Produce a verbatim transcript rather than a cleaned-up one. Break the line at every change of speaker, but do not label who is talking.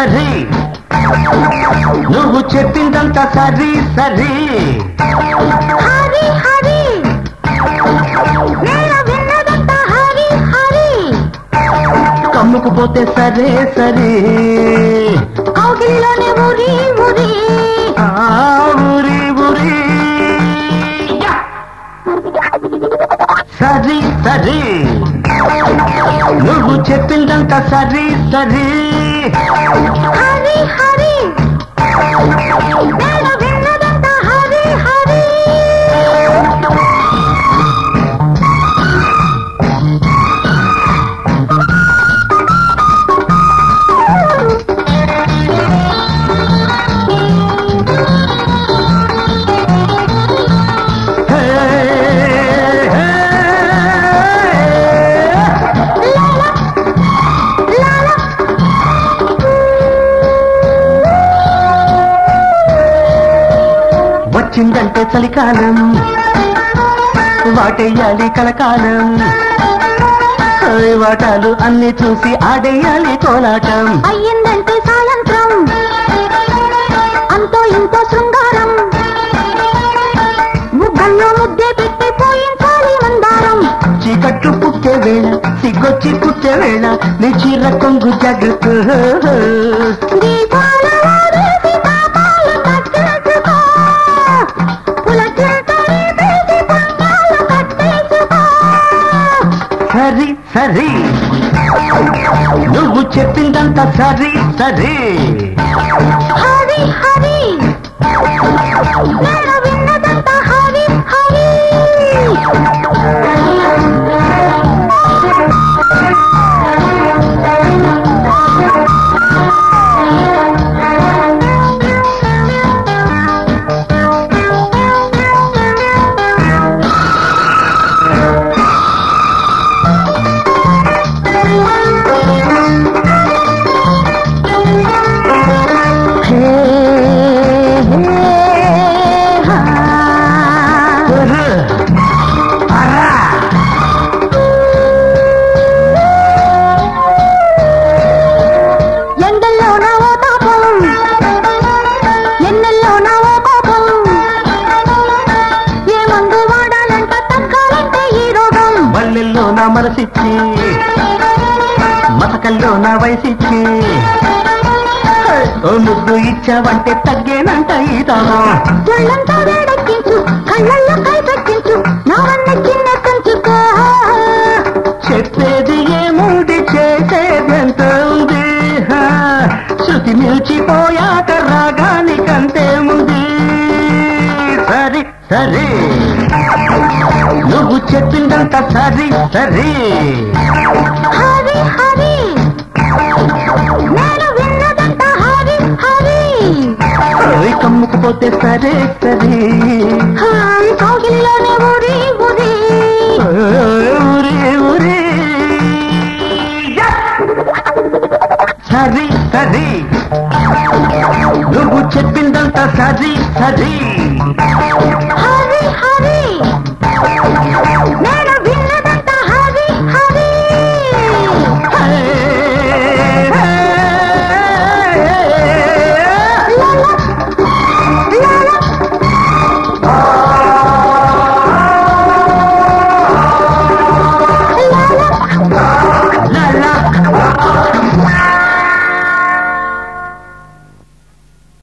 సరి నువ్వు చెప్పిందంతా సరి సరి
హరి హరి నేను విన్నదంతా హరి హరి
కమ్ముకుపోతే సరే సరే
కౌగిల్లోనే ఊరి ఊరి
ఊరి ఊరి సరి సరి నువ్వు చెప్పిందంతా సరి సరి
హరి హరి నేను విన్నదంతా హరి హరి
వచ్చిందంటే చలికాలం వాటేయాలి కలకాలం వాటాలు అన్ని చూసి ఆడేయాలి కోలాటం
అయ్యిందంటే సాయంత్రం అంతో ఇంతో శృంగారం ముగ్గల్లో ముద్దే పెట్టి పోయించాలి మందారం
చీకట్లు పుట్టే వేళ సిగ్గొచ్చి పుట్టే వేళ నీ చీర కొంగు జాగ్రత్త
దీపాల వారేసి తాపాలు కట్టేసుకో పులకింతని తీసి పంటాలు కట్టేసుకో
సరి సరి నువ్వు చెప్పిందంతా సరి సరి
హరి హరి నేను విన్నదంతా హరి హరి
నా మనసిచ్చి మతకల్లో నా వయసిచ్చి ఓ ముద్దు ఇచ్చావంటే తగ్గేనంట ఈ తాళం
ఒళ్ళంతా వేడెక్కించు కళ్ళల్లో కై పెట్టించు నావన్న చిన్న కంచుకో
చెప్పేది ఏముంది చేసేదెంత ఉంది శృతి నిలిచిపోయాక రాగానికంతే ఉంది సరి సరి నువ్వు చెప్పిందంతా సరి సరి
హరి హరి నేను విన్నదంతా హరి హరి
కమ్ముకుపోతే సరే సరి
కౌగిల్లోనే ఊరి ఊరి
ఊరి ఊరి సరి సరి నువ్వు చెప్పిందంతా సరి సరి
హరి హరి